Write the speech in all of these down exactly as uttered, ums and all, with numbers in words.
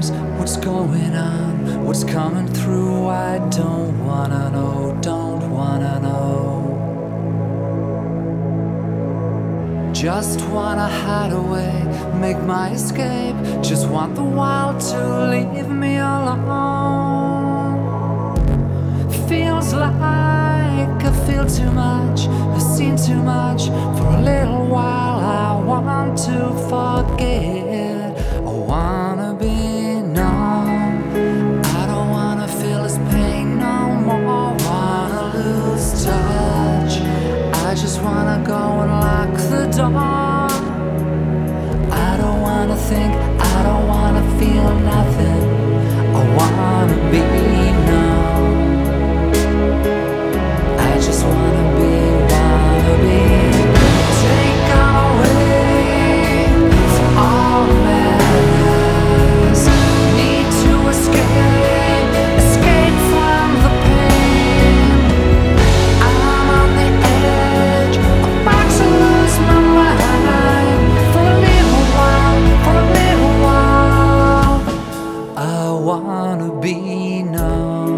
ask what's going on, what's coming through. I don't wanna know, don't wanna know. Just wanna hide away, make my escape. Just want the world to leave me alone. Feels like I feel too much, I've seen too much. For a little while I want to forget. I wanna be numb, I don't wanna feel this pain no more. Wanna lose touch, I just wanna go and lock the door. I don't wanna think, I don't wanna feel nothing. I wanna be numb. I just wanna be, wanna be. Take away from all madness. Need to escape, escape from the pain. I'm on the edge, about to lose my mind. For a little while, for a little while, I wanna be numb.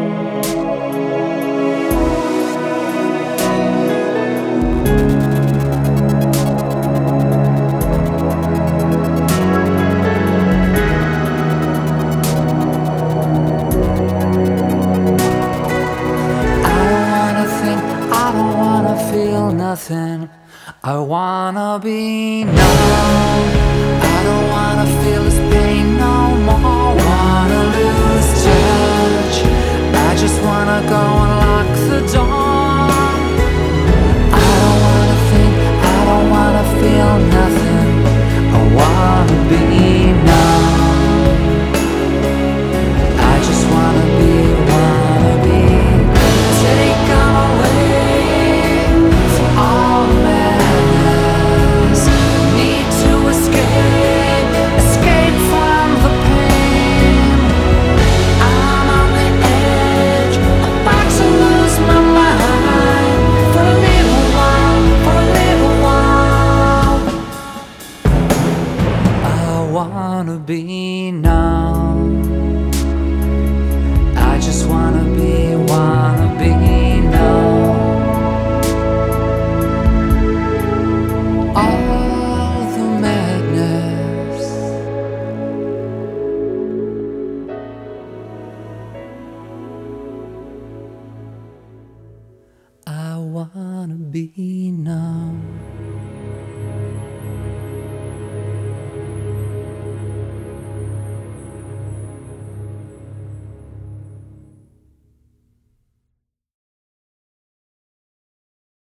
Feel nothing. I wanna be numb. I don't wanna feel this pain no more. Wanna lose touch, I just wanna go and lock the door. I don't wanna think, I don't wanna feel nothing. I wanna be numb. I just wanna be, wanna be. Take away all madness. Need to escape, escape from the pain. I'm on the edge, about to lose my mind. For a little while, for a little while, I wanna be numb. I just wanna be, wanna be numb. All the madness. I wanna be numb.